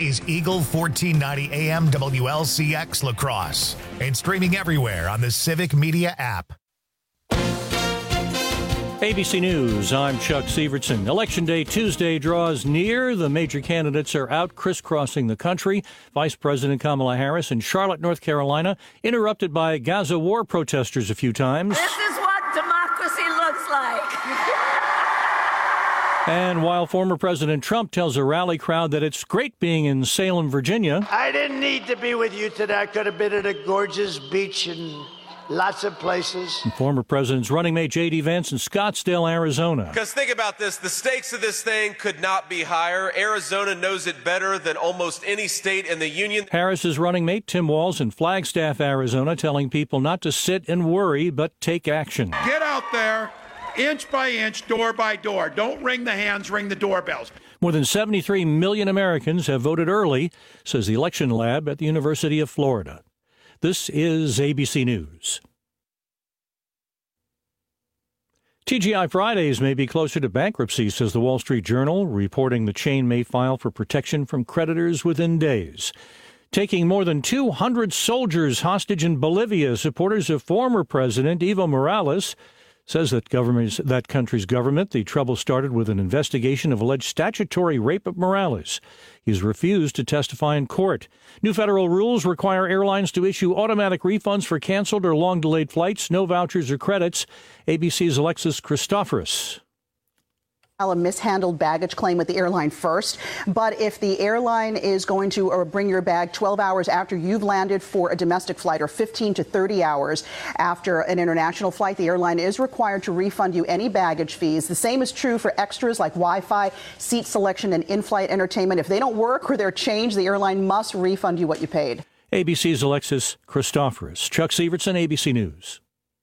is Eagle 1490 AM WLCX La Crosse and streaming everywhere on the Civic Media app. ABC News, I'm Chuck Sievertson. Election Day Tuesday draws near. The major candidates are out crisscrossing the country. Vice President Kamala Harris in Charlotte, North Carolina, interrupted by Gaza war protesters a few times. This is what democracy looks like. And while former President Trump tells a rally crowd that it's great being in Salem, Virginia. I didn't need to be with you today. I could have been at a gorgeous beach and lots of places. And former President's running mate J.D. Vance in Scottsdale, Arizona. Because think about this, the stakes of this thing could not be higher. Arizona knows it better than almost any state in the union. Harris's running mate Tim Walz in Flagstaff, Arizona, telling people not to sit and worry, but take action. Get out there, inch by inch, door by door. Don't ring the hands, ring the doorbells. More than 73 million Americans have voted early, says the election lab at the University of Florida. This is ABC News. TGI Fridays may be closer to bankruptcy, says the Wall Street Journal, reporting the chain may file for protection from creditors within days. Taking more than 200 soldiers hostage in Bolivia, supporters of former President Evo Morales says that country's government, the trouble started with an investigation of alleged statutory rape of Morales. He's refused to testify in court. New federal rules require airlines to issue automatic refunds for canceled or long-delayed flights, no vouchers or credits. ABC's Alexis Christoforous. A mishandled baggage claim with the airline first, but if the airline is going to bring your bag 12 hours after you've landed for a domestic flight or 15 to 30 hours after an international flight, the airline is required to refund you any baggage fees. The same is true for extras like Wi-Fi, seat selection, and in-flight entertainment. If they don't work or they're changed, the airline must refund you what you paid. ABC's Alexis Christoforous. Chuck Sievertson, ABC News.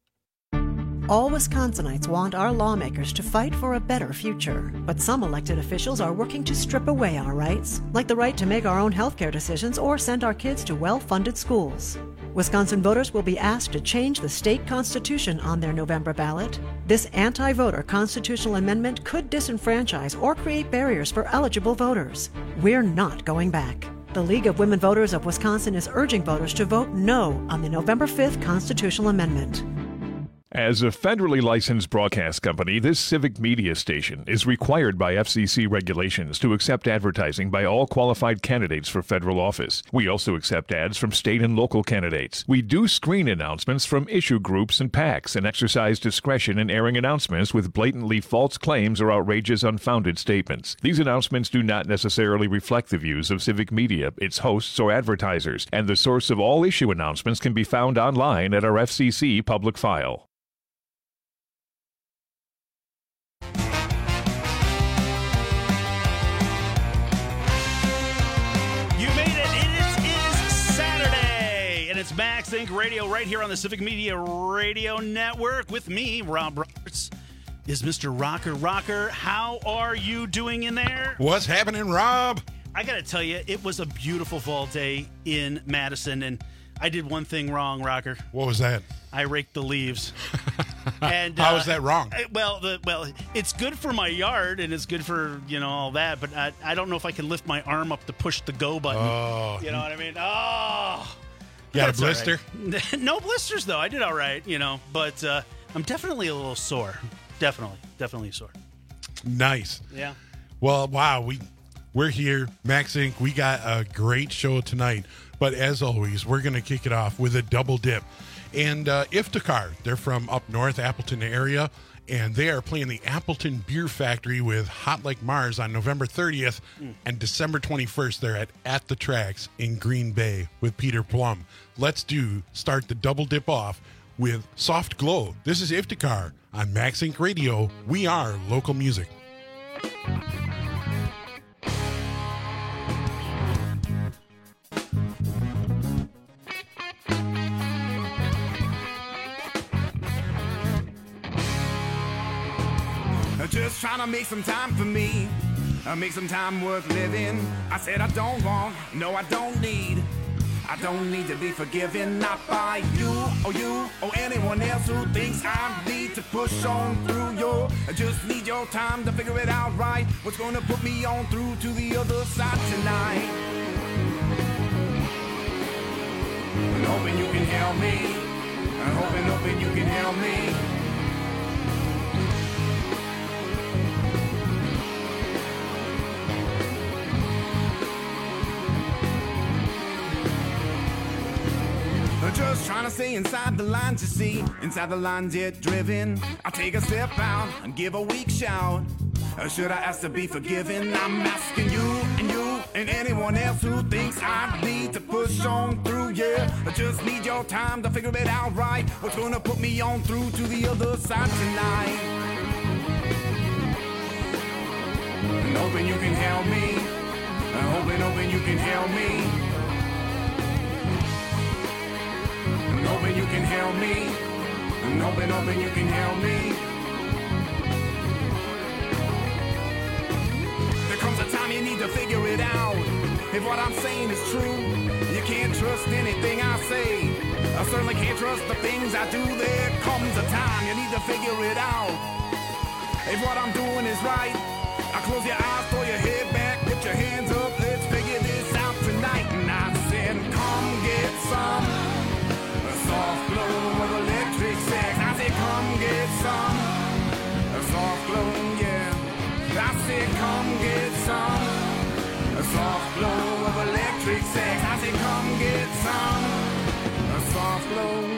All Wisconsinites want our lawmakers to fight for a better future. But some elected officials are working to strip away our rights, like the right to make our own healthcare decisions or send our kids to well-funded schools. Wisconsin voters will be asked to change the state constitution on their November ballot. This anti-voter constitutional amendment could disenfranchise or create barriers for eligible voters. We're not going back. The League of Women Voters of Wisconsin is urging voters to vote no on the November 5th constitutional amendment. As a federally licensed broadcast company, this civic media station is required by FCC regulations to accept advertising by all qualified candidates for federal office. We also accept ads from state and local candidates. We do screen announcements from issue groups and PACs and exercise discretion in airing announcements with blatantly false claims or outrageous, unfounded statements. These announcements do not necessarily reflect the views of civic media, its hosts, or advertisers, and the source of all issue announcements can be found online at our FCC public file. It's Max Inc. Radio right here on the Civic Media Radio Network with me, Rob Roberts. Is Mr. Rocker. How are you doing in there? What's happening, Rob? I got to tell you, it was a beautiful fall day in Madison, and I did one thing wrong, Rocker. What was that? I raked the leaves. And how is that wrong? Well, it's good for my yard, and it's good for, all that, but I don't know if I can lift my arm up to push the go button. Oh. You know what I mean? Oh. You got a blister? Right. No blisters, though. I did all right, but I'm definitely a little sore. Definitely sore. Nice. Yeah. Well, wow, we're here, Max Inc. We got a great show tonight, but as always, we're going to kick it off with a double dip. And Iftikhar, they're from up north, Appleton area, and they are playing the Appleton Beer Factory with Hot Like Mars on November 30th and December 21st. They're at the Tracks in Green Bay with Peter Plum. Let's start the double dip off with Soft Glow. This is Iftikhar on Max Inc. Radio. We are local music. Just trying to make some time for me, make some time worth living. I said I don't want, no I don't need. I don't need to be forgiven, not by you or anyone else who thinks I need to push on through. I just need your time to figure it out right. What's gonna put me on through to the other side tonight? help me. I'm hoping you can help me. Just trying to stay inside the lines, you see. Inside the lines, yet driven. I take a step out and give a weak shout. Should I ask to be forgiven? I'm asking you and anyone else who thinks I need to push on through, yeah. I just need your time to figure it out right. What's gonna put me on through to the other side tonight? And hoping you can help me. I'm hoping you can help me. Hoping you can help me. I'm hoping you can help me. There comes a time you need to figure it out. If what I'm saying is true, you can't trust anything I say. I certainly can't trust the things I do. There comes a time you need to figure it out. If what I'm doing is right, I close your eyes, throw your head back, put your hands up, let's figure this out tonight. And I said, come get some soft glow of electric sex. I said, come get some soft glow, yeah. I said, come get some soft glow of electric sex. I said, come get some soft glow.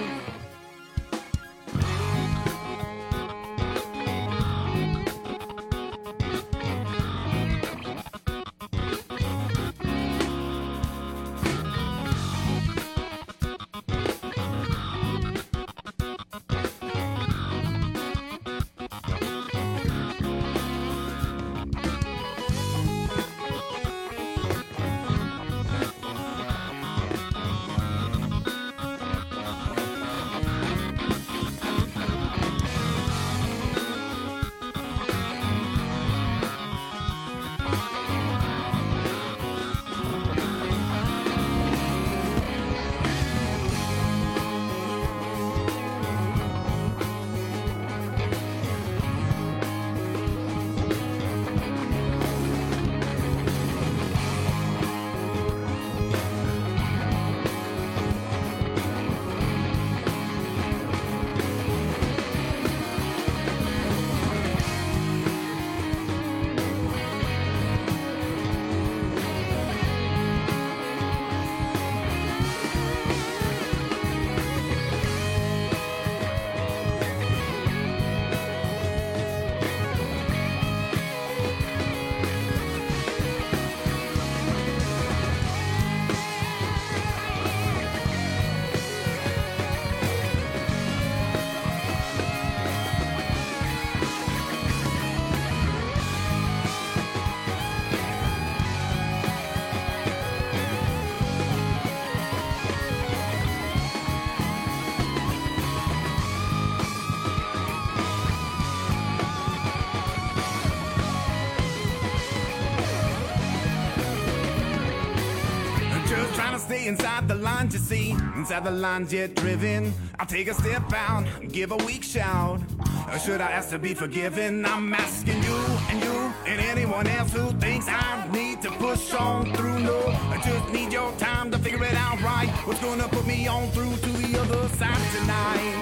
Stay inside the lines, you see. Inside the lines, yet driven. I'll take a step out, give a weak shout. Or should I ask to be forgiven? I'm asking you and anyone else who thinks I need to push on through. No, I just need your time to figure it out right. What's gonna put me on through to the other side tonight?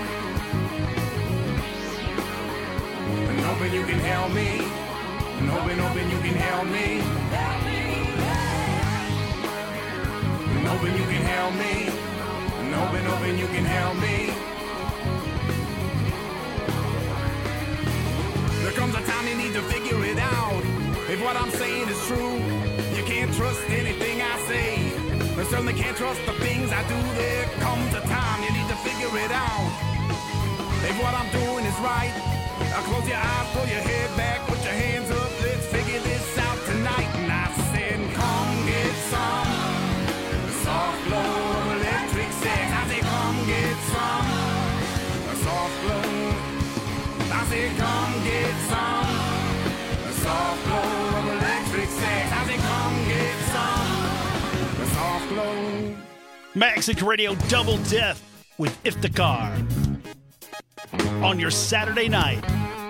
And hoping you can help me. And hoping you can help me. Hoping you can help me. And hoping you can help me. There comes a time you need to figure it out. If what I'm saying is true, you can't trust anything I say. I certainly can't trust the things I do. There comes a time you need to figure it out. If what I'm doing is right, I'll close your eyes, pull your head back, put your hands up, let's figure this out tonight. And I said, come get some soft glow of electric sex. I say, come get some soft glow. I say, come get some soft glow of electric sex. I say, come get some soft glow. Maxink Radio Double Dip with Iftikhar on your Saturday night.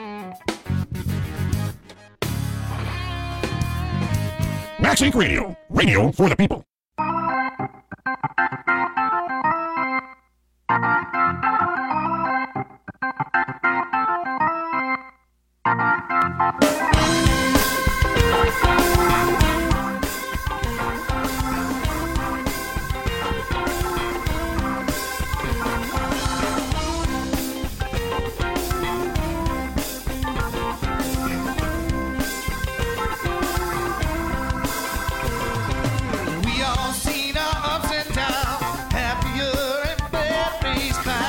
Maxink Radio, radio for the people. We all seen our ups and downs, happier and bad days.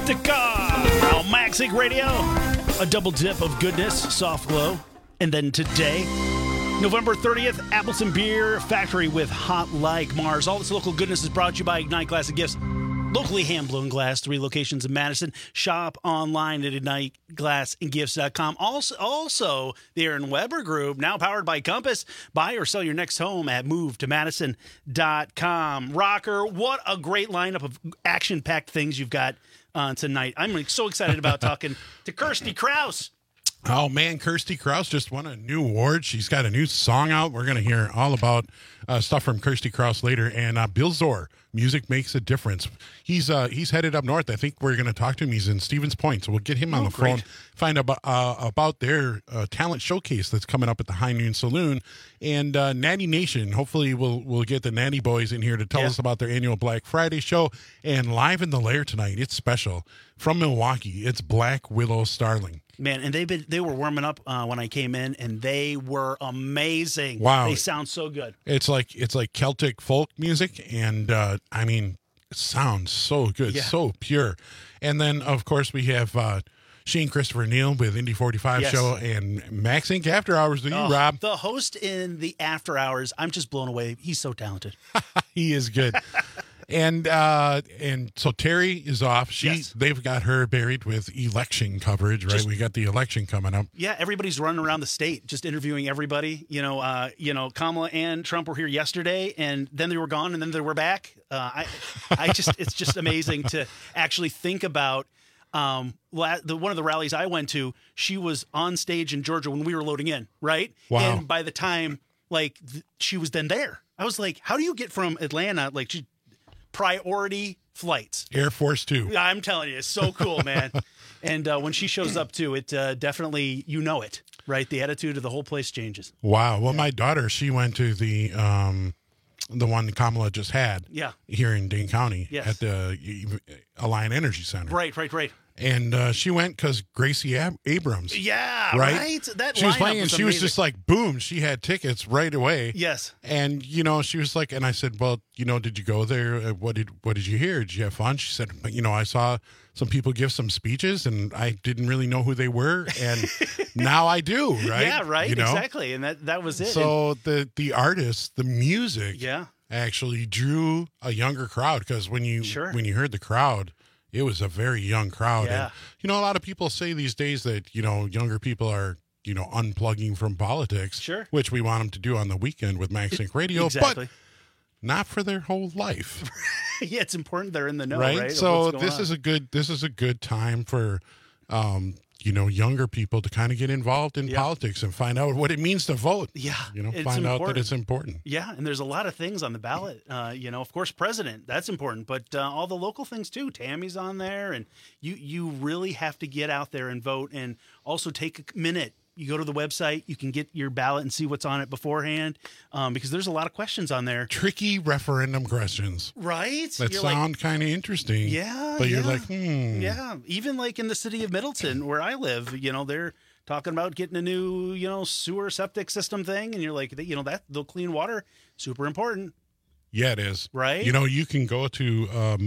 Skeptica on Max Inc. Radio. A double dip of goodness, soft glow. And then today, November 30th, Appleton Beer Factory with Hot Like Mars. All this local goodness is brought to you by Ignite Glass and Gifts. Locally hand-blown glass, 3 locations in Madison. Shop online at IgniteGlassandGifts.com. Also, the Aaron Weber Group, now powered by Compass. Buy or sell your next home at MoveToMadison.com. Rocker, what a great lineup of action-packed things you've got tonight. I'm so excited about talking to Kirsty Krause. Oh, man, Kirsty Krause just won a new award. She's got a new song out. We're going to hear all about stuff from Kirsty Krause later. And Bill Zor, Music Makes a Difference. He's headed up north. I think we're going to talk to him. He's in Stevens Point, so we'll get him on the phone, find out about their talent showcase that's coming up at the High Noon Saloon. And Natty Nation, hopefully we'll get the Natty Boys in here to tell us about their annual Black Friday show. And live in the lair tonight, it's special. From Milwaukee, it's Black Willow Starling. Man, and they were warming up when I came in, and they were amazing. Wow, they sound so good. It's like Celtic folk music, and I mean, it sounds so good, so pure. And then of course we have Shane Christopher Neal with Indy 45 show and Max Inc. After Hours with you, Rob. The host in the After Hours, I'm just blown away. He's so talented. He is good. And so Terry is off. They've got her buried with election coverage, right? We got the election coming up. Yeah, everybody's running around the state, just interviewing everybody. Kamala and Trump were here yesterday, and then they were gone, and then they were back. It's just amazing to actually think about. One of the rallies I went to, she was on stage in Georgia when we were loading in, right? Wow. And by the time she was then there, I was like, how do you get from Atlanta priority flights? Air Force Two. I'm telling you, it's so cool, man. And when she shows up too, it definitely, it, right? The attitude of the whole place changes. Wow. Well, my daughter, she went to the one Kamala just had. Yeah. Here in Dane County at the Alliant Energy Center. Right. And she went because Gracie Abrams. Yeah, right. That she was playing, and she was just like, boom, she had tickets right away. Yes. And she was like, and I said, well, did you go there? What did you hear? Did you have fun? She said, I saw some people give some speeches, and I didn't really know who they were, and now I do. Right? Yeah. Right. Exactly. And that was it. So the artist, the music, actually drew a younger crowd, because when you heard the crowd, it was a very young crowd. Yeah. And, a lot of people say these days that, younger people are, unplugging from politics. Sure. Which we want them to do on the weekend with Max Inc. Radio. Exactly. But not for their whole life. Yeah, it's important they're in the know, right? So this is a good time for, younger people to kind of get involved in politics and find out what it means to vote. Yeah. Find out that it's important. Yeah. And there's a lot of things on the ballot. Of course, president, that's important, but all the local things too. Tammy's on there, and you really have to get out there and vote, and also take a minute. You go to the website, you can get your ballot and see what's on it beforehand, because there's a lot of questions on there. Tricky referendum questions. Right? That sound kind of interesting. Yeah. But you're like, Yeah. Even like in the city of Middleton, where I live, they're talking about getting a new, sewer septic system thing. And you're like, that the clean water, super important. Yeah, it is. Right? You can go to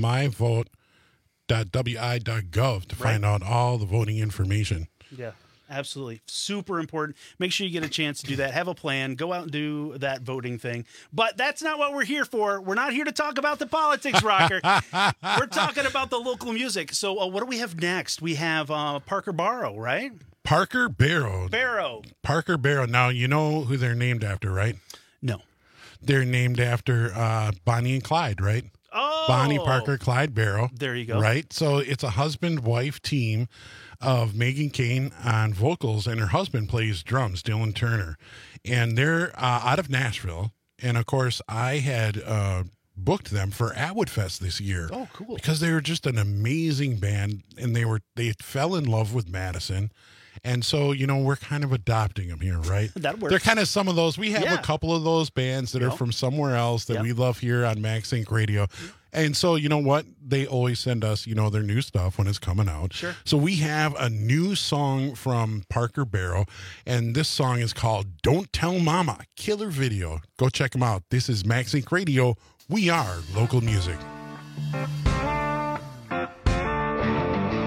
myvote.wi.gov to find out all the voting information. Yeah. Absolutely. Super important. Make sure you get a chance to do that. Have a plan. Go out and do that voting thing. But that's not what we're here for. We're not here to talk about the politics, Rocker. We're talking about the local music. So what do we have next? We have Parker Barrow, right? Parker Barrow. Parker Barrow. Now, you know who they're named after, right? No. They're named after Bonnie and Clyde, right? Oh. Bonnie Parker, Clyde Barrow. There you go. Right? So it's a husband-wife team of Megan Kane on vocals, and her husband plays drums, Dylan Turner. And they're out of Nashville. And, of course, I had booked them for Atwood Fest this year. Oh, cool. Because they were just an amazing band, and they fell in love with Madison. And so, we're kind of adopting them here, right? That works. They're kind of some of those. We have a couple of those bands that are from somewhere else that we love here on Max Inc. Radio. And so, you know what? They always send us, their new stuff when it's coming out. Sure. So we have a new song from Parker Barrow, and this song is called Don't Tell Mama. Killer video. Go check them out. This is Max Inc. Radio. We are local music.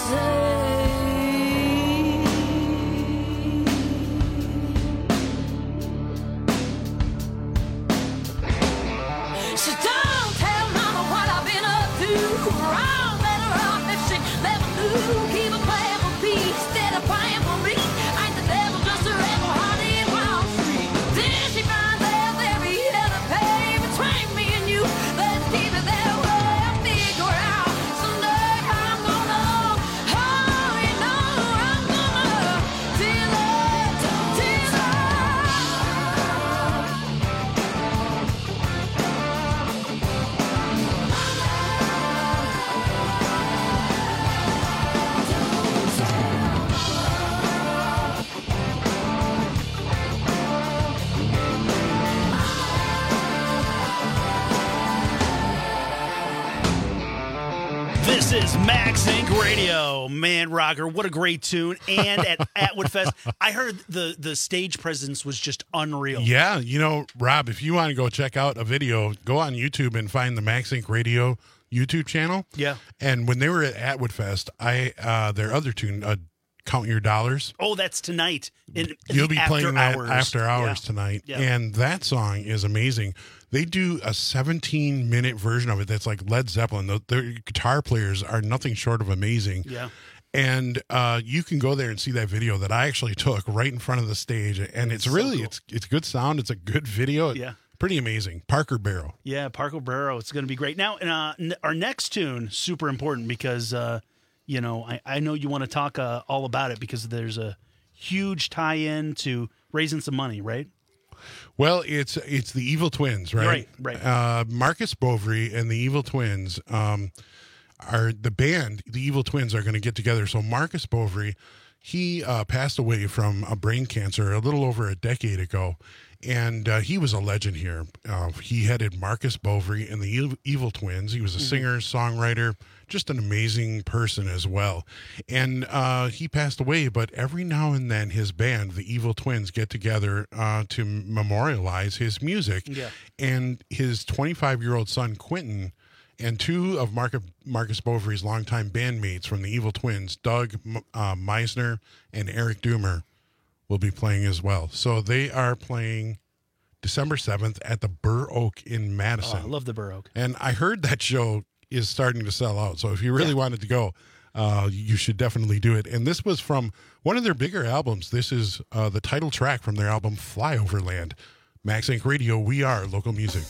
So don't tell mama what I've been up to. I'm better off if she never knew. Keep a plan for peace instead of praying for me. Ain't the devil just a rebel honey in Wall Street? Then she finds out every hell to pay between me and you. Let's keep it that way. I'll figure out someday how I'm gonna. Oh, you know I'm gonna till This is Max Inc. Radio. Man, Rocker, what a great tune. And at Atwood Fest, I heard the stage presence was just unreal. Yeah, you know, Rob, if you want to go check out a video, go on YouTube and find the Max Inc. Radio YouTube channel. Yeah. And when they were at Atwood Fest, their other tune, Count Your Dollars. Oh, that's tonight. You'll be playing that after hours Yeah. tonight. Yeah. And that song is amazing. They do a 17-minute version of it that's like Led Zeppelin. Their guitar players are nothing short of amazing. Yeah. And you can go there and see that video that I actually took right in front of the stage. And it's really, so cool. it's good sound. It's a good video. Yeah. Pretty amazing. Parker Barrow. Yeah, Parker Barrow. It's going to be great. Now, our next tune, super important because, you know, I know you want to talk all about it because there's a huge tie-in to raising some money, right? Well, it's the Evil Twins, right? Right. Marcus Bovary and the Evil Twins are the band. The Evil Twins are going to get together. So Marcus Bovary, he passed away from a brain cancer a little over a decade ago, and he was a legend here. He headed Marcus Bovary and the Evil Twins. He was a singer, songwriter, just an amazing person as well. And he passed away, but every now and then his band, the Evil Twins, get together to memorialize his music. Yeah. And his 25-year-old son, Quentin, and two of Marcus Bovary's longtime bandmates from the Evil Twins, Doug Meisner and Eric Doomer, will be playing as well. So they are playing December 7th at the Burr Oak in Madison. Oh, I love the Burr Oak. And I heard that show is starting to sell out. So if you really wanted to go, you should definitely do it. And this was from one of their bigger albums. This is the title track from their album Flyoverland. Max Inc. Radio, we are local music.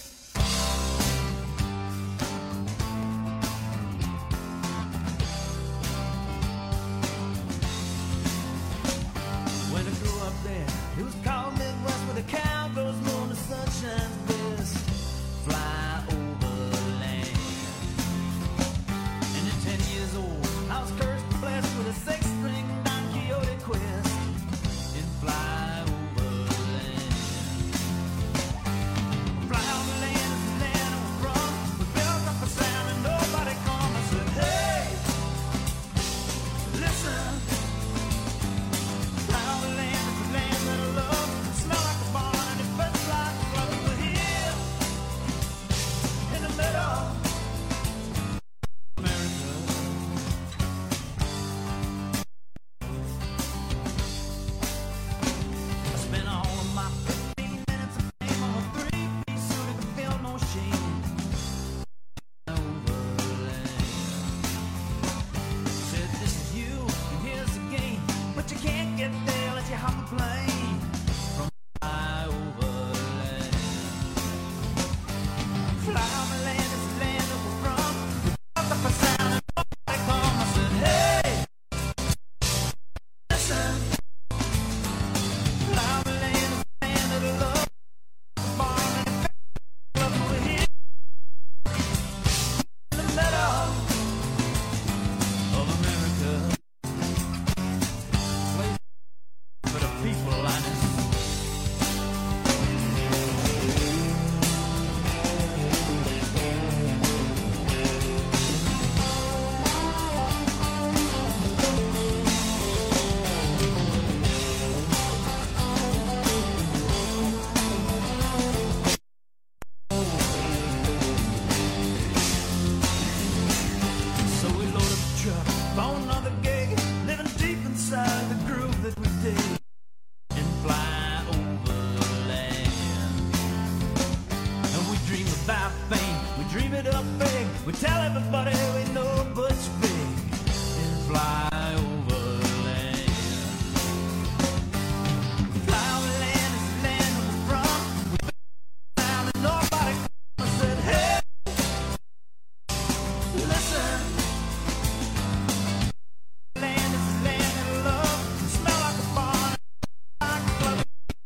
When I grew up there, it was called Midwest, where the cow goes moon, the sun shines best. Fly over land. And at 10 years old, I was cursed and blessed with a six-string Don Quixote quest. In fly over land. Fly over land. not big. We tell everybody we know Butch Big and fly over land. Fly over land is the land of the front. We found and nobody said, hey, listen. Land is the land of love. Smell like a barn. Like a club.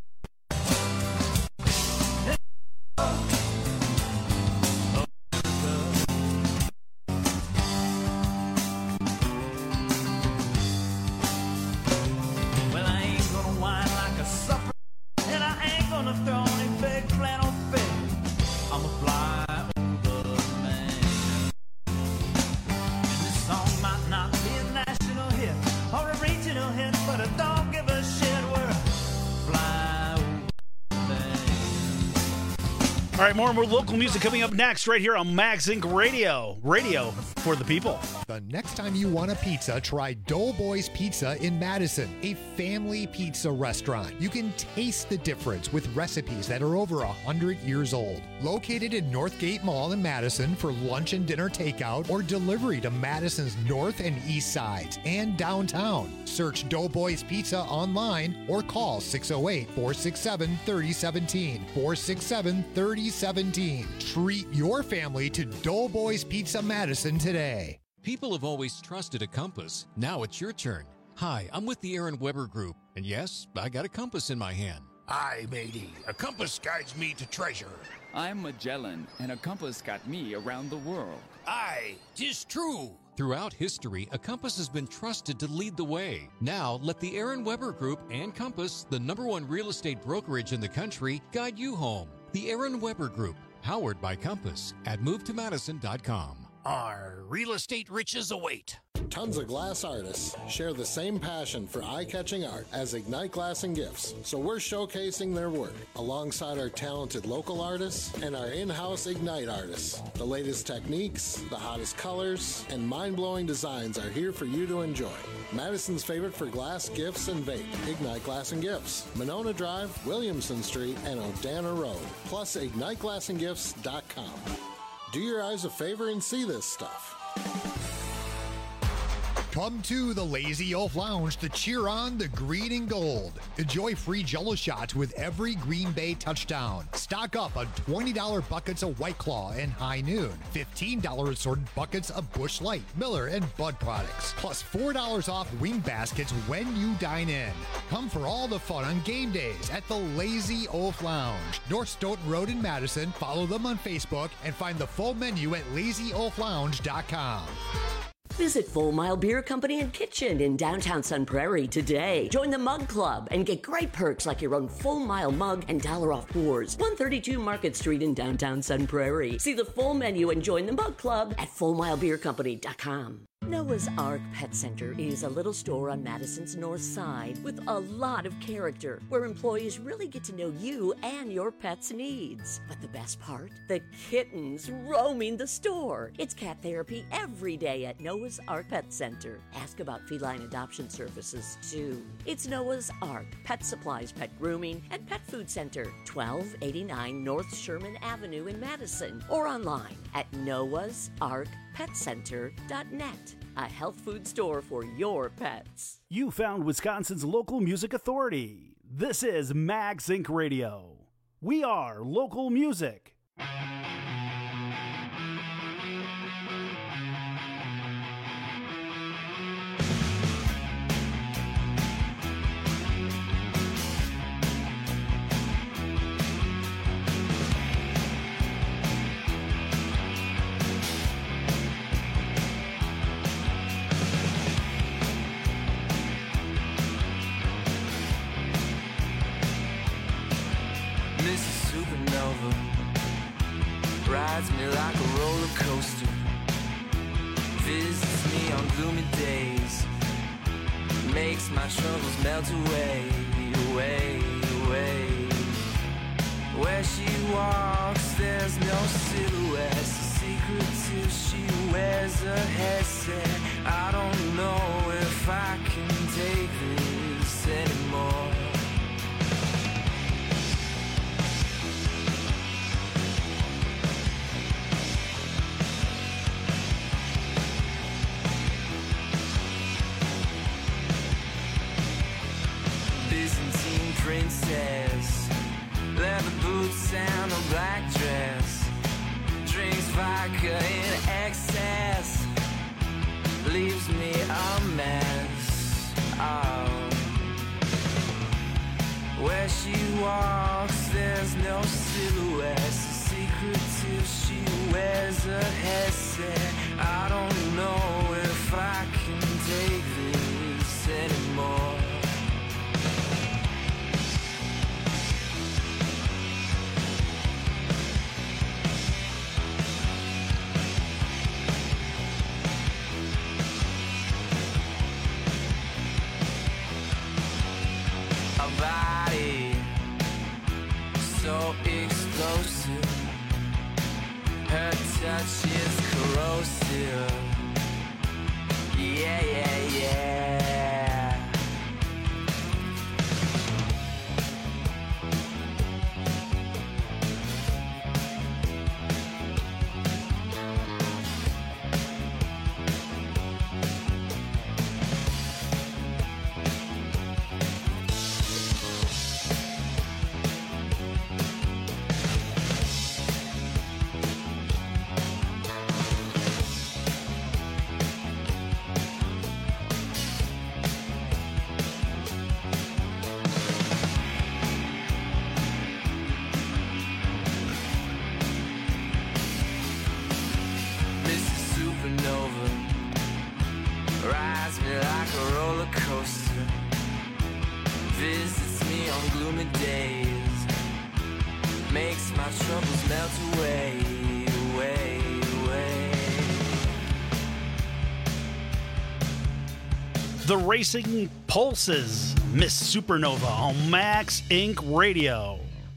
Well, I ain't gonna whine like a supper, and I ain't gonna throw any big flannel fit. I'ma fly over the man. And this song might not be a national hit or a regional hit, but I don't give a shit. We're fly over the man. All right, more and more local music coming up next right here on Max Inc. Radio. Radio for the people. The next time you want a pizza, try Doughboys Pizza in Madison, a family pizza restaurant. You can taste the difference with recipes that are over 100 years old. Located in Northgate Mall in Madison for lunch and dinner takeout or delivery to Madison's north and east sides and downtown. Search Doughboys Pizza online or call 608-467-3017. 467-3017. Treat your family to Doughboys Pizza Madison today. People have always trusted a compass. Now it's your turn. Hi, I'm with the Aaron Weber Group, and yes, I got a compass in my hand. Aye, matey. A compass guides me to treasure. I'm Magellan, and a compass got me around the world. Aye, 'tis true. Throughout history, a compass has been trusted to lead the way. Now, let the Aaron Weber Group and Compass, the #1 real estate brokerage in the country, guide you home. The Aaron Weber Group, powered by Compass, at MoveToMadison.com. Our real estate riches await. Tons of glass artists share the same passion for eye-catching art as Ignite Glass and Gifts, so we're showcasing their work alongside our talented local artists and our in-house Ignite artists. The latest techniques, the hottest colors, and mind-blowing designs are here for you to enjoy. Madison's favorite for glass, gifts, and vape, Ignite Glass and Gifts. Monona Drive, Williamson Street, and Odana Road, plus IgniteGlassandGifts.com. Do your eyes a favor and see this stuff. Come to the Lazy Oaf Lounge to cheer on the green and gold. Enjoy free Jell-O shots with every Green Bay touchdown. Stock up on $20 buckets of White Claw and High Noon. $15 assorted buckets of Busch Light, Miller, and Bud products. Plus $4 off wing baskets when you dine in. Come for all the fun on game days at the Lazy Oaf Lounge. North Stoughton Road in Madison. Follow them on Facebook and find the full menu at LazyOafLounge.com. Visit Full Mile Beer Company and Kitchen in downtown Sun Prairie today. Join the Mug Club and get great perks like your own Full Mile mug and $1 off pours. 132 Market Street in downtown Sun Prairie. See the full menu and join the Mug Club at FullMileBeerCompany.com. Noah's Ark Pet Center is a little store on Madison's north side with a lot of character, where employees really get to know you and your pet's needs. But the best part? The kittens roaming the store. It's cat therapy every day at Noah's Ark Pet Center. Ask about feline adoption services, too. It's Noah's Ark Pet Supplies, Pet Grooming, and Pet Food Center, 1289 North Sherman Avenue in Madison, or online at noahsarkpetcenter.net. A health food store for your pets. You found Wisconsin's local music authority. This is Max Inc. Radio. We are local music. Rides me like a roller coaster, visits me on gloomy days, makes my troubles melt away, away, away. Where she walks, there's no silhouette, it's a secret till she wears a headset. I don't know if I can take this anymore. black dress, drinks vodka in excess, leaves me a mess. Oh. Where she walks, there's no silhouette. Secret till she wears a headset. I don't know if I can take this anymore. A body so explosive, her touch is corrosive. Yeah, yeah, yeah. Mrs. Supernova rides me like a roller coaster, visits me on gloomy days, makes my troubles melt away, away, away. The Racing Pulses, Miss Supernova on Max Inc. Radio.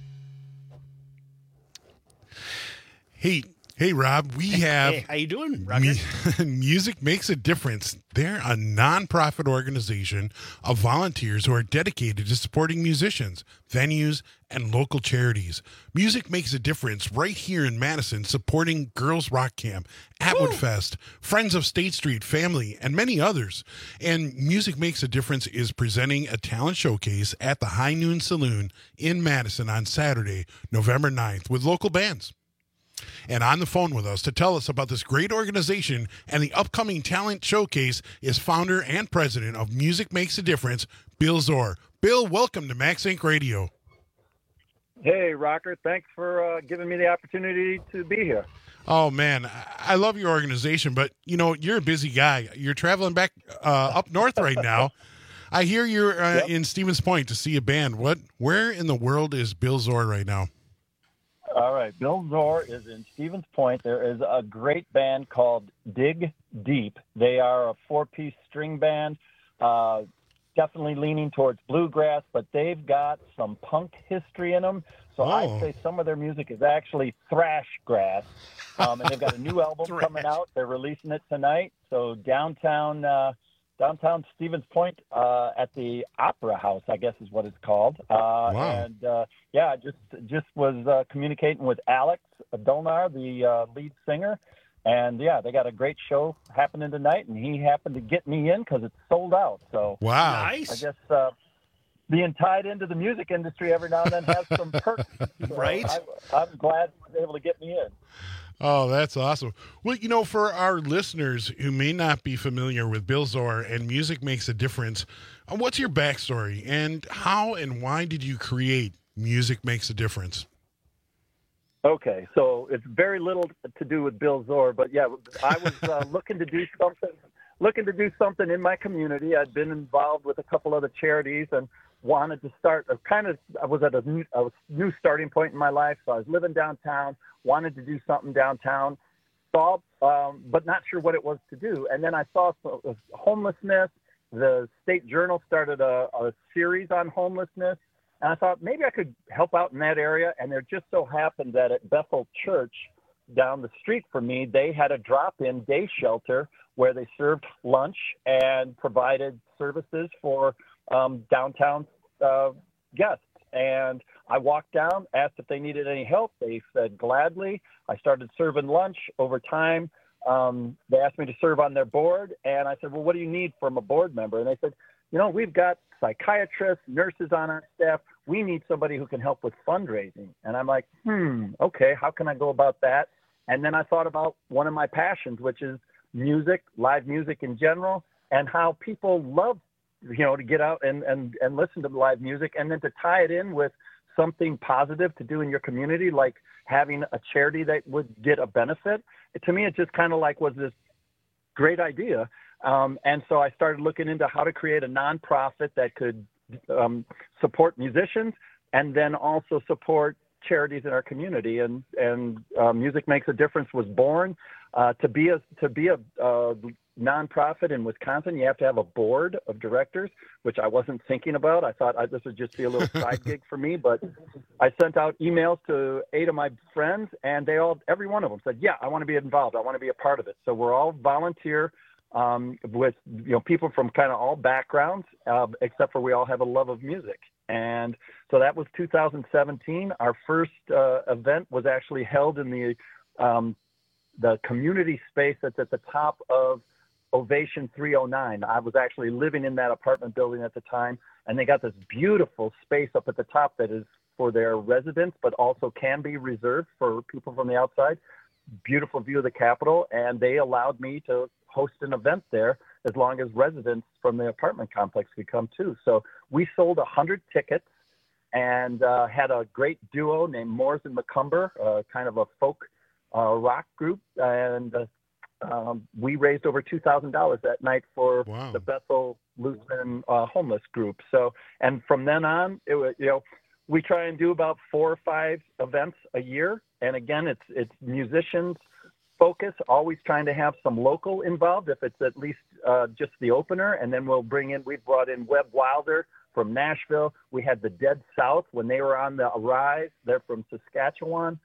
Hey, Rob, we have... Hey, how you doing, Roger? Music Makes a Difference. They're a nonprofit organization of volunteers who are dedicated to supporting musicians, venues, and local charities. Music Makes a Difference right here in Madison, supporting Girls Rock Camp, Atwood Fest, Friends of State Street, Family, and many others. And Music Makes a Difference is presenting a talent showcase at the High Noon Saloon in Madison on Saturday, November 9th, with local bands. And on the phone with us to tell us about this great organization and the upcoming talent showcase is founder and president of Music Makes a Difference, Bill Zor. Bill, welcome to Max Inc. Radio. Hey, Rocker. Thanks for giving me the opportunity to be here. Oh, man, I love your organization, but, you know, you're a busy guy. You're traveling back up north right now. I hear you're in Stevens Point to see a band. Where in the world is Bill Zor right now? All right. Bill Zor is in Stevens Point. There is a great band called Dig Deep. They are a 4-piece string band, definitely leaning towards bluegrass, but they've got some punk history in them. So I'd say some of their music is actually thrash grass. And they've got a new album coming out. They're releasing it tonight. So downtown Stevens Point at the Opera House, I guess is what it's called. And I just was communicating with Alex Dolnar, the lead singer. And they got a great show happening tonight, and he happened to get me in because it's sold out. So nice. I guess being tied into the music industry every now and then has some perks. Right. I'm glad he was able to get me in. Oh, that's awesome. Well, you know, for our listeners who may not be familiar with Bill Zor and Music Makes a Difference, what's your backstory and how and why did you create Music Makes a Difference? Okay, so it's very little to do with Bill Zor, but yeah, I was looking to do something in my community. I'd been involved with a couple other charities and wanted to start. I was at a new starting point in my life, so I was living downtown. Wanted to do something downtown, but not sure what it was to do. And then I saw homelessness. The State Journal started a series on homelessness. And I thought maybe I could help out in that area. And there just so happened that at Bethel Church down the street from me, they had a drop-in day shelter where they served lunch and provided services for downtown guests. And I walked down, asked if they needed any help. They said gladly. I started serving lunch. Over time, they asked me to serve on their board. And I said, well, what do you need from a board member? And they said, we've got psychiatrists, nurses on our staff. We need somebody who can help with fundraising. And I'm like, okay, how can I go about that? And then I thought about one of my passions, which is music, live music in general, and how people love, to get out and listen to live music, and then to tie it in with something positive to do in your community, like having a charity that would get a benefit. To me, it just kind of was this great idea. And so I started looking into how to create a nonprofit that could support musicians and then also support charities in our community. And Music Makes a Difference was born. To be a nonprofit in Wisconsin, you have to have a board of directors, which I wasn't thinking about. I thought this would just be a little side gig for me, but I sent out emails to 8 of my friends, and every one of them said, yeah, I want to be involved. I want to be a part of it. So we're all volunteer with people from kind of all backgrounds, except for we all have a love of music. And so that was 2017. Our first event was actually held in the community space that's at the top of Ovation 309. I was actually living in that apartment building at the time, and they got this beautiful space up at the top that is for their residents, but also can be reserved for people from the outside. Beautiful view of the Capitol, and they allowed me to host an event there as long as residents from the apartment complex could come too. So we sold 100 tickets and had a great duo named Moores and McCumber, kind of a folk rock group, and we raised over $2,000 that night for the Bethel Lutheran homeless group. So, and from then on, it was, we try and do about 4 or 5 events a year. And again, it's musicians focus, always trying to have some local involved, if it's at least just the opener. And then we brought in Webb Wilder from Nashville. We had the Dead South when they were on the Arise. They're from Saskatchewan.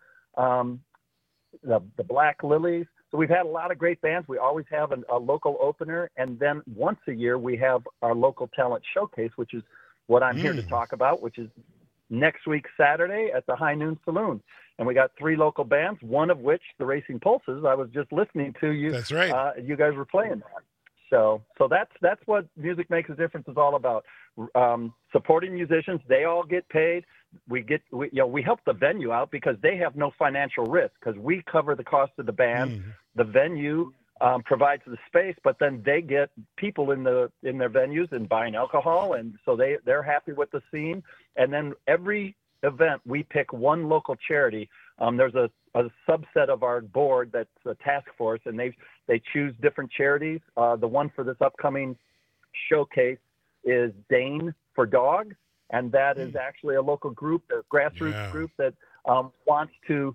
The Black Lilies. So we've had a lot of great bands. We always have a local opener. And then once a year, we have our local talent showcase, which is what I'm here to talk about, which is next week, Saturday at the High Noon Saloon. And we got 3 local bands, one of which, the Racing Pulses, I was just listening to you. That's right. You guys were playing that. So that's what Music Makes a Difference is all about. Supporting musicians. They all get paid. We help the venue out because they have no financial risk, because we cover the cost of the band. The venue provides the space, but then they get people in their venues and buying alcohol, and so they're happy with the scene. And then every event we pick one local charity. There's a subset of our board that's a task force, and they choose different charities. The one for this upcoming showcase is Dane for Dogs, and that is actually a local group, a grassroots group that wants to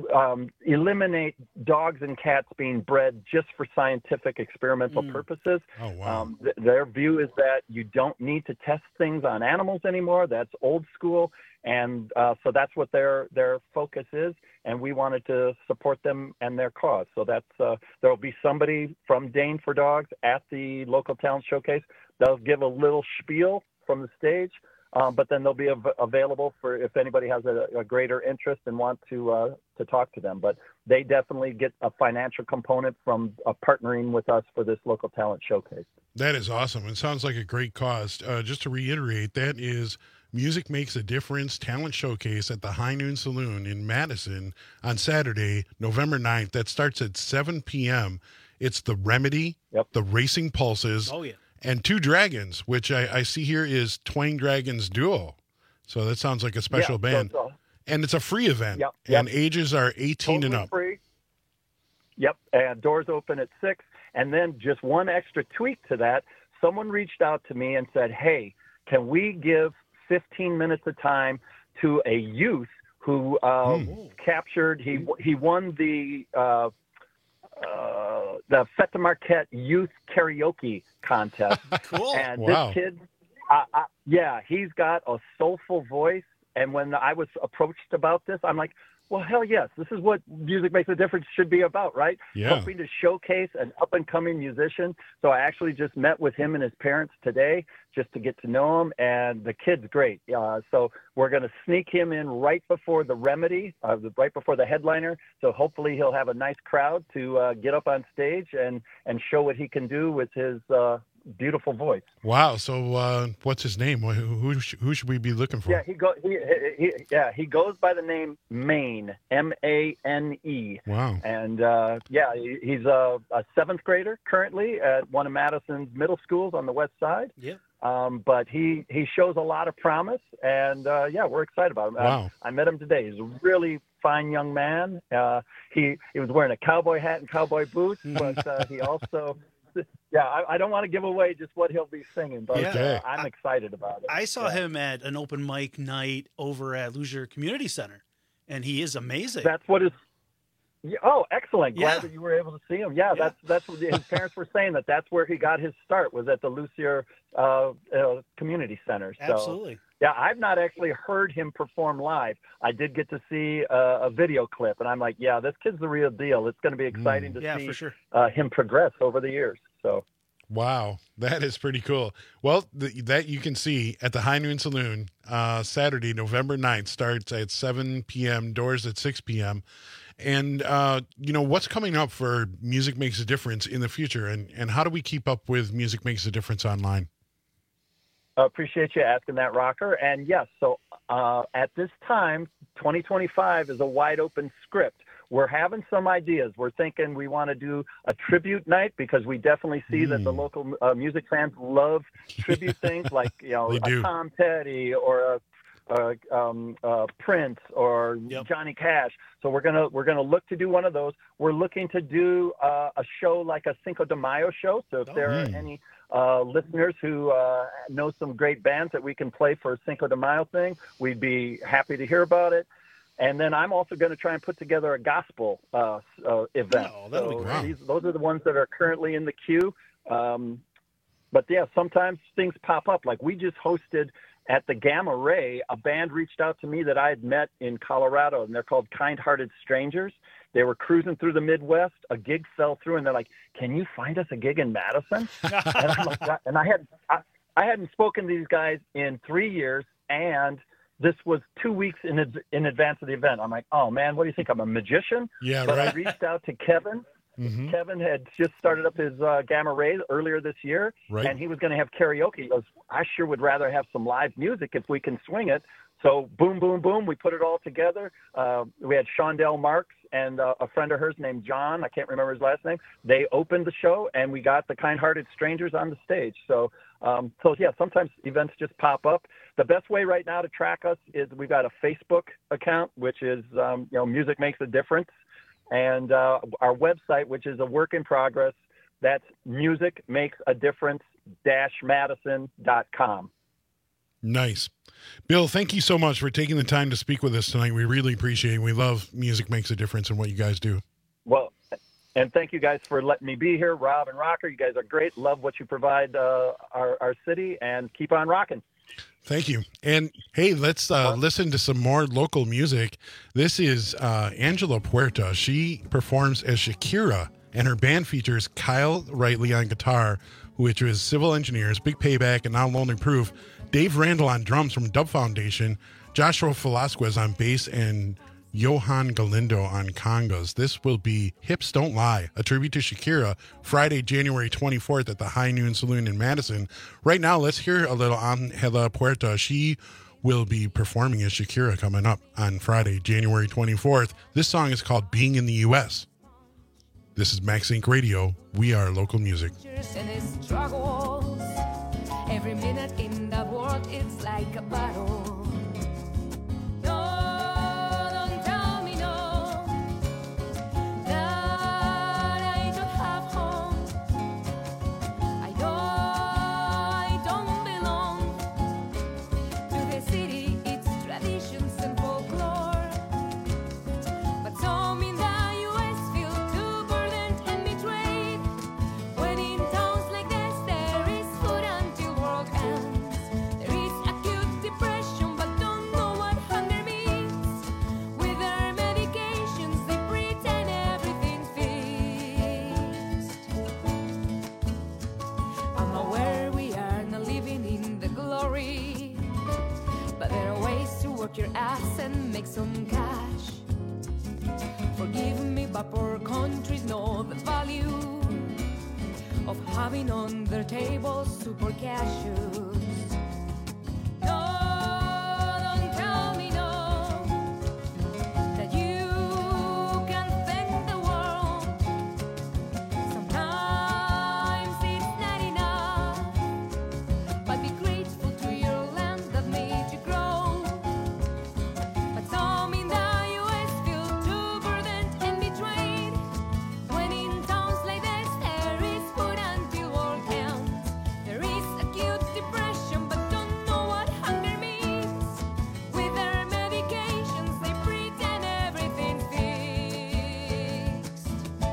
eliminate dogs and cats being bred just for scientific experimental purposes. Oh, wow. Their view is that you don't need to test things on animals anymore. That's old school. And so that's what their focus is. And we wanted to support them and their cause. So that's there will be somebody from Dane for Dogs at the local talent showcase. They'll give a little spiel from the stage. But then they'll be available for if anybody has a greater interest and want to talk to them. But they definitely get a financial component from partnering with us for this local talent showcase. That is awesome. It sounds like a great cause. Just to reiterate, that is Music Makes a Difference Talent Showcase at the High Noon Saloon in Madison on Saturday, November 9th. That starts at 7 p.m. It's the Remedy, the Racing Pulses, and Two Dragons, which I see here is Twang Dragons Duo. So that sounds like a special band. And it's a free event, and ages are 18 and up. Free. Yep, and doors open at 6. And then just one extra tweak to that, someone reached out to me and said, hey, can we give 15 minutes of time to a youth who captured, he won the Fête de Marquette Youth Karaoke Contest. Cool. And this kid, he's got a soulful voice. And when I was approached about this, I'm like, well, hell yes, this is what Music Makes a Difference should be about, right? Yeah. Helping to showcase an up-and-coming musician. So I actually just met with him and his parents today just to get to know him, and the kid's great. So we're going to sneak him in right before the Remedy, right before the headliner. So hopefully he'll have a nice crowd to get up on stage and show what he can do with his beautiful voice. Wow. So what's his name? Who should we be looking for? Yeah, he goes by the name Mane, Mane. Wow. And he's a 7th grader currently at one of Madison's middle schools on the west side. Yeah. But he shows a lot of promise, and we're excited about him. Wow. I met him today. He's a really fine young man. He was wearing a cowboy hat and cowboy boots, but he also. Yeah, I don't want to give away just what he'll be singing, but I'm excited about it. I saw him at an open mic night over at Loosier Community Center, and he is amazing. That's what his. Oh, excellent! Glad that you were able to see him. Yeah, that's what his parents were saying. That's where he got his start, was at the Loosier Community Center. So, absolutely. Yeah, I've not actually heard him perform live. I did get to see a video clip, and I'm like, yeah, this kid's the real deal. It's going to be exciting to see for sure. Him progress over the years. So, wow, that is pretty cool. Well, that you can see at the High Noon Saloon Saturday, November 9th, starts at 7 p.m., doors at 6 p.m., and, what's coming up for Music Makes a Difference in the future, and how do we keep up with Music Makes a Difference online? Appreciate you asking that, Rocker. And yes, so at this time, 2025 is a wide open script. We're having some ideas. We're thinking we want to do a tribute night, because we definitely see that the local music fans love tribute things like, a Tom Petty or a Prince or Johnny Cash. So we're gonna look to do one of those. We're looking to do a show like a Cinco de Mayo show. So if there are any listeners who know some great bands that we can play for a Cinco de Mayo thing, we'd be happy to hear about it. And then I'm also going to try and put together a gospel event. Oh, that'll be great. Those are the ones that are currently in the queue. But yeah, sometimes things pop up. Like we just hosted at the Gamma Ray, a band reached out to me that I had met in Colorado, and they're called Kind Hearted Strangers. They were cruising through the Midwest. A gig fell through, and they're like, "Can you find us a gig in Madison?" And I'm like, and I hadn't spoken to these guys in 3 years, and this was 2 weeks in advance of the event. I'm like, "Oh man, what do you think? I'm a magician?" Yeah, but right. I reached out to Kevin. Mm-hmm. Kevin had just started up his Gamma Ray earlier this year, right. And he was going to have karaoke. He goes, "I sure would rather have some live music if we can swing it." So boom, boom, boom, we put it all together. We had Shondell Marks and a friend of hers named John. I can't remember his last name. They opened the show, and we got the Kind Hearted Strangers on the stage. So yeah, sometimes events just pop up. The best way right now to track us is we've got a Facebook account, which is Music Makes a Difference. And our website, which is a work in progress, that's musicmakesadifference-madison.com. Nice. Bill, thank you so much for taking the time to speak with us tonight. We really appreciate it. We love Music Makes a Difference and what you guys do. Well, and thank you guys for letting me be here. Rob and Rocker, you guys are great. Love what you provide our city, and keep on rocking. Thank you. And hey, let's listen to some more local music. This is Angela Puerta. She performs as Shakira, and her band features Kyle Rightly on guitar, which was Civil Engineers, Big Payback, and Now Lonely Proof. Dave Randall on drums from Dub Foundation, Joshua Velasquez on bass, and Johan Galindo on congas. This will be Hips Don't Lie, a tribute to Shakira, Friday, January 24th at the High Noon Saloon in Madison. Right now, let's hear a little Angela Puerta. She will be performing as Shakira coming up on Friday, January 24th. This song is called Being in the U.S. This is Max Inc. Radio. We are local music. Every minute in the world, it's like a battle. Your ass and make some cash. Forgive me, but poor countries know the value of having on their table super cashews. No, don't tell me no, that you can thank the world. Sometimes it's not enough, but be grateful to your land that made you grow. But some in the US feel too burdened and betrayed, when in towns like this there is food until war ends. There is acute depression but don't know what hunger means. With their medications they pretend everything's fixed.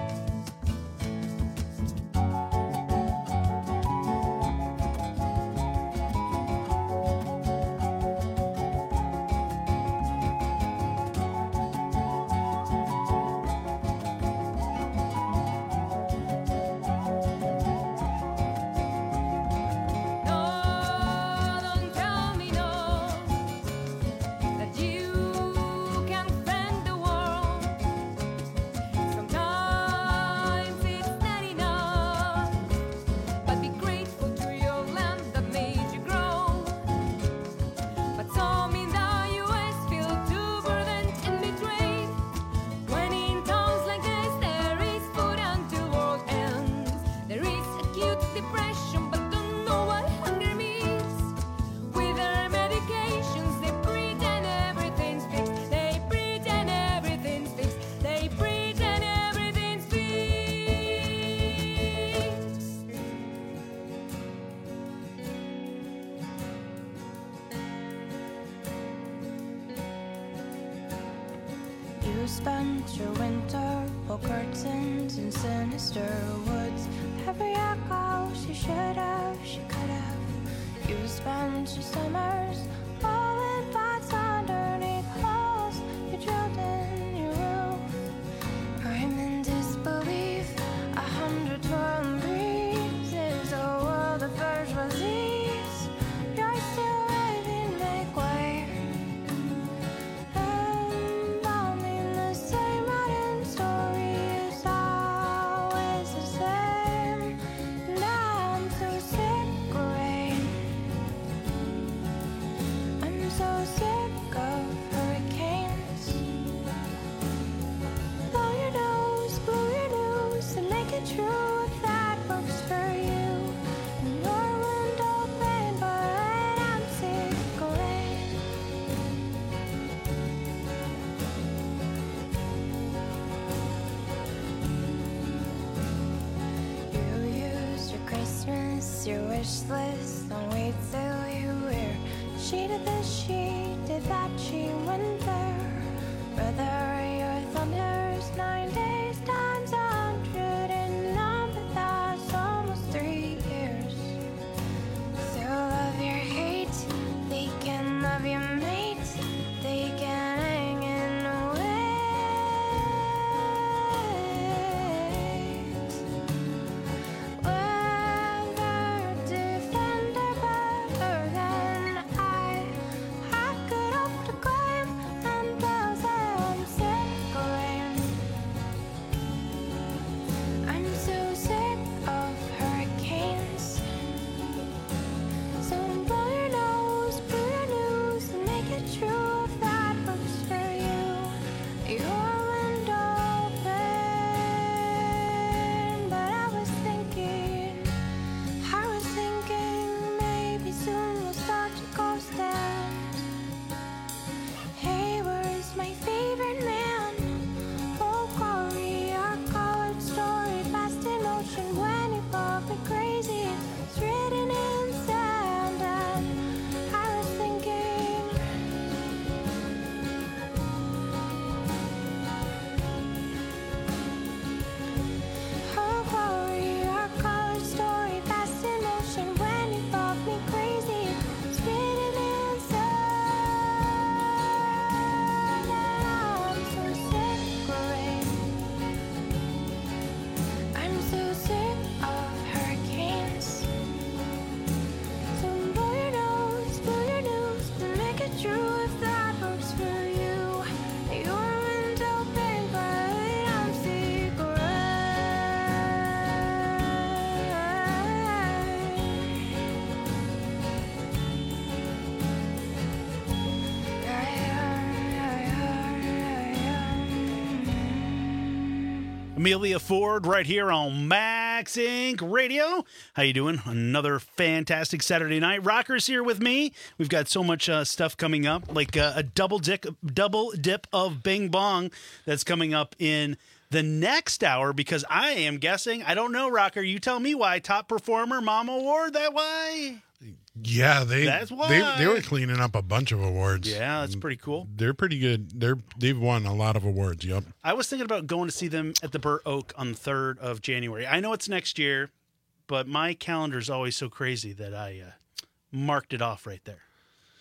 No, don't tell me no, that you can fend the world. Sometimes it's not enough, but be grateful to your land that made you grow. But some in the US feel too burdened and betrayed, when in towns like this there is food until world ends. There is acute depression but don't know what hunger means. With their medications they pretend everything's fixed. They pretend everything's fixed. They pretend everything's fixed. You spent your winter pull curtains in sinister woods. Every echo she should have, she could have. You spent your summers all in pots underneath holes you drilled in your roof. I'm in disbelief. 100 twirling breezes, a world of bourgeoisies. You're still waving, make way. Embalming the same modern story is always the same. Now I'm so sick of rain. I'm so sick of hurricanes. Blow your nose, and make it true if that works for you. And your window pane, but I'm sick of rain. You used your Christmas, your wish list on wait till you wear. She did this, she did that, she went there. Brother, your thunder's 9 days times 100 and none, but that's almost 3 years. So love your hate, they can love your mate, they can hang in wait. Weather defender better than I could hope to claim, and they'll say I'm sick. Amelia Ford right here on Max Inc. Radio. How you doing? Another fantastic Saturday night. Rocker's here with me. We've got so much stuff coming up, like a double dip of Bing Bong that's coming up in the next hour, because I am guessing, I don't know, Rocker, you tell me why, top performer, Mama Award, that why? Yeah, that's why. They were cleaning up a bunch of awards. Yeah, that's pretty cool. They're pretty good. They've won a lot of awards. Yep. I was thinking about going to see them at the Burt Oak on the 3rd of January. I know it's next year, but my calendar is always so crazy that I marked it off right there.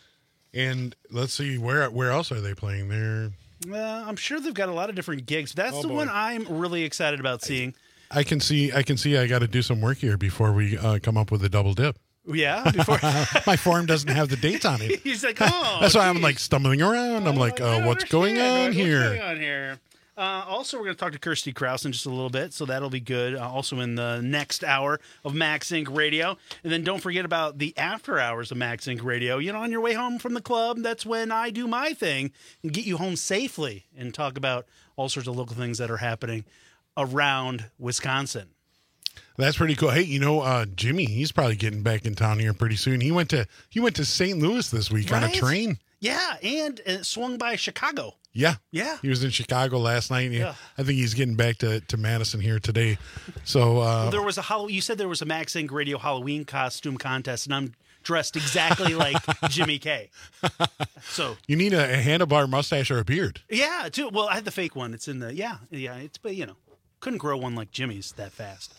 And let's see, where else are they playing there? I'm sure they've got a lot of different gigs. That's the one I'm really excited about seeing. I can see. I got to do some work here before we come up with a double dip. Yeah, before my form doesn't have the dates on it. He's like, oh, that's why I'm like stumbling around. I'm like, what's going on here? What's going on here? Also, we're going to talk to Kirsty Krause in just a little bit, so that'll be good. Also in the next hour of Max Inc. Radio. And then don't forget about the after hours of Max Inc. Radio. You know, on your way home from the club, that's when I do my thing and get you home safely and talk about all sorts of local things that are happening around Wisconsin. That's pretty cool. Hey, you know, Jimmy, he's probably getting back in town here pretty soon. He went to St. Louis this week on a train. Yeah, and swung by Chicago. Yeah. Yeah. He was in Chicago last night. Yeah. I think he's getting back to Madison here today. So there was you said there was a Max Inc. Radio Halloween costume contest, and I'm dressed exactly like Jimmy K. So you need a handlebar mustache or a beard. Yeah, too. Well, I had the fake one. It's in the but you know, couldn't grow one like Jimmy's that fast.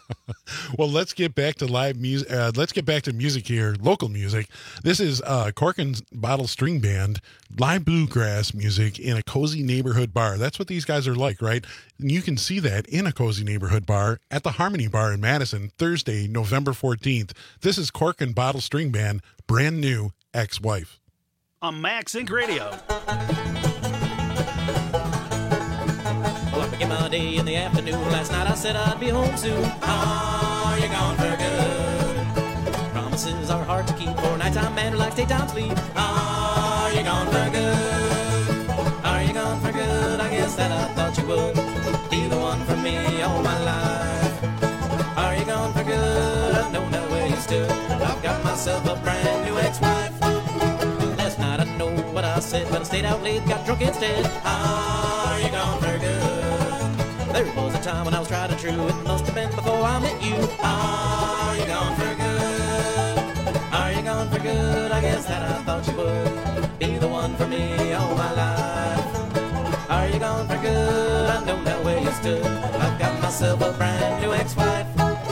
Well, let's get back to live music. Let's get back to music here, local music. This is Corcoran Bottle String Band, live bluegrass music in a cozy neighborhood bar. That's what these guys are like, right? And you can see that in a cozy neighborhood bar at the Harmony Bar in Madison, Thursday, November 14th. This is Corcoran Bottle String Band, brand new, Ex-Wife. On Max Inc. Radio. In my day in the afternoon, last night I said I'd be home soon. Oh, you're gone for good. Promises are hard to keep, for nighttime man who likes daytime sleep. Oh, you're gone for good. Are you gone for good? I guess that I thought you would be the one for me all my life. Are you gone for good? I know not where you stood. I've got myself a brand new ex-wife. Last night I know what I said, but I stayed out late, got drunk instead. Are you gone for good? There was a time when I was tried and true. It must have been before I met you. Are you gone for good? Are you gone for good? I guess that I thought you would be the one for me all my life. Are you gone for good? I know now where you stood. I've got myself a brand new ex-wife.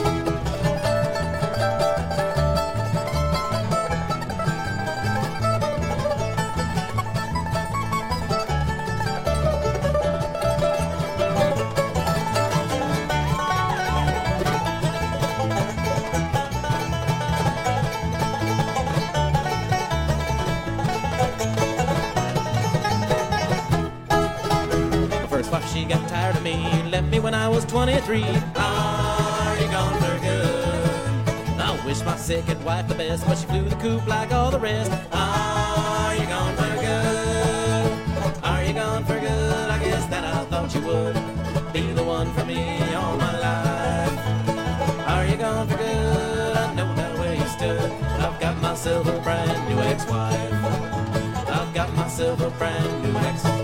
She got tired of me, left me when I was 23. Are you gone for good? I wish my second wife the best, but she flew the coop like all the rest. Are you gone for good? Are you gone for good? I guess that I thought you would be the one for me all my life. Are you gone for good? I know not where you stood. I've got myself a brand new ex-wife. I've got myself a brand new ex-wife.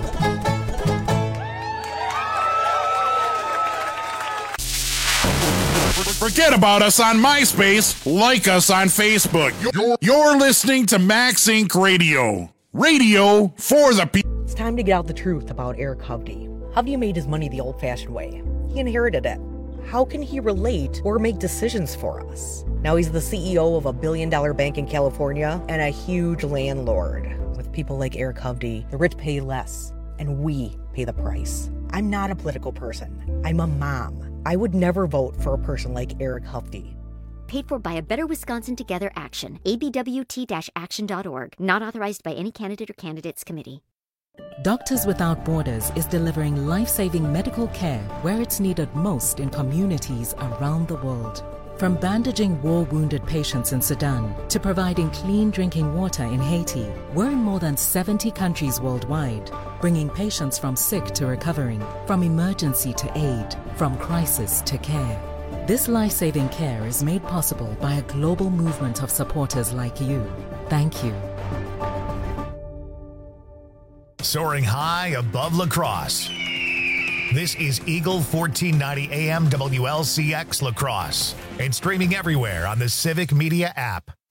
Forget about us on MySpace. Like us on Facebook. You're listening to Max Inc. Radio. Radio for the people. It's time to get out the truth about Eric Hovde. Hovde made his money the old-fashioned way. He inherited it. How can he relate or make decisions for us? Now he's the CEO of a billion-dollar bank in California and a huge landlord. With people like Eric Hovde, the rich pay less, and we pay the price. I'm not a political person. I'm a mom. I would never vote for a person like Eric Hovde. Paid for by a Better Wisconsin Together Action. abwt-action.org. Not authorized by any candidate or candidates committee. Doctors Without Borders is delivering life-saving medical care where it's needed most in communities around the world. From bandaging war-wounded patients in Sudan to providing clean drinking water in Haiti, we're in more than 70 countries worldwide, bringing patients from sick to recovering, from emergency to aid, from crisis to care. This life-saving care is made possible by a global movement of supporters like you. Thank you. Soaring high above La Crosse. This is Eagle 1490 AM WLCX La Crosse and streaming everywhere on the Civic Media app.